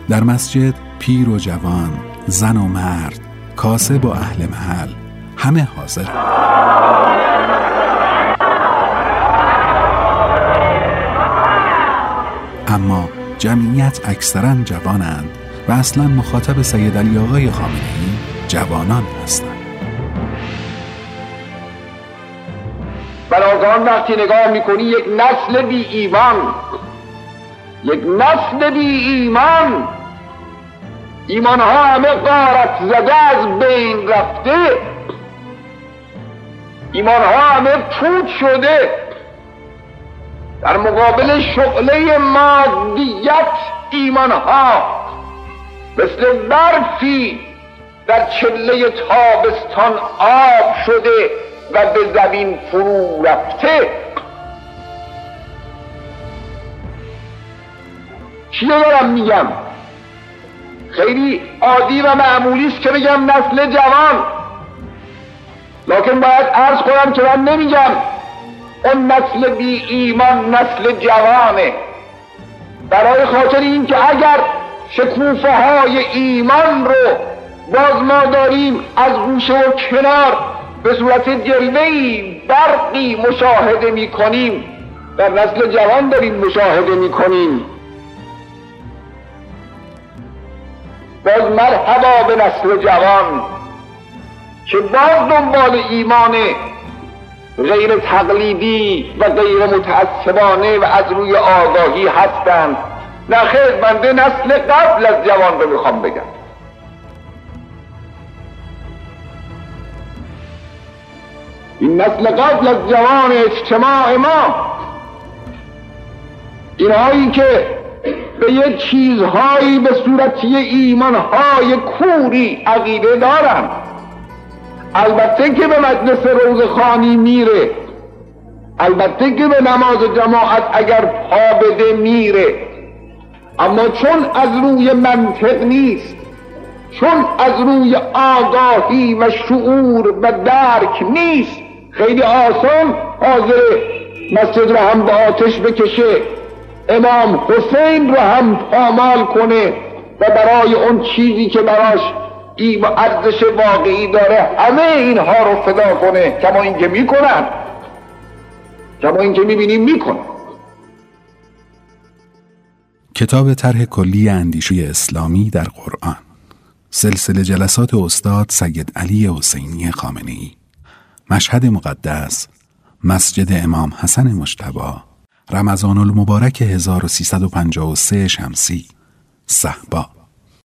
در مسجد پیر و جوان، زن و مرد، کاسب و اهل محل، همه حاضر. اما جمعیت اکثراً جوانند و اصلاً مخاطب سید علی آقای خامنه‌ای جوانان هستند. بنابراین وقتی نگاه میکنی یک نسل بی ایمان، ایمانها همه غارت زده از بین رفته، ایمانها همه پوچ شده، در مقابل شعله مادیت ایمانها مثل برفی در چله تابستان آب شده و به زمین فرو رفته. چی دارم میگم؟ خیلی عادی و معمولی است که بگم نسل جوان، لکن باید عرض کنم که من نمیگم اون نسل بی ایمان نسل جوانه، برای خاطر این که اگر شکوفه های ایمان رو باز ما داریم از گوشه و کنار به صورت جلوه‌ای برقی مشاهده می کنیم، در نسل جوان داریم مشاهده می کنیم. باز مرحبا به نسل جوان که باز دنبال ایمان غیر تقلیدی و غیر متعصبانه و از روی آگاهی هستند. نه خیر، بنده نسل قبل از جوان رو میخوام بگم. این نسل قبل از جوان اجتماع ما، اینهایی که به یه چیزهایی به صورتی ایمانهای کوری عقیده دارن، البته که به مجلس روزخوانی میره، البته که به نماز جماعت اگر پا بده میره، اما چون از روی منطق نیست، چون از روی آگاهی و شعور و درک نیست، خیلی آسان حاضر مسجد رو هم به آتش بکشه، امام حسین رو هم پامال کنه و برای اون چیزی که براش ارزش واقعی داره همه اینها رو فدا کنه، کما این که میکنن، کما این که میبینیم میکنن. کتاب طرح کلی اندیشه اسلامی در قرآن، سلسله جلسات استاد سید علی حسینی خامنه‌ای، مشهد مقدس، مسجد امام حسن مجتبی، رمضان المبارک 1353 شمسی، صحبا.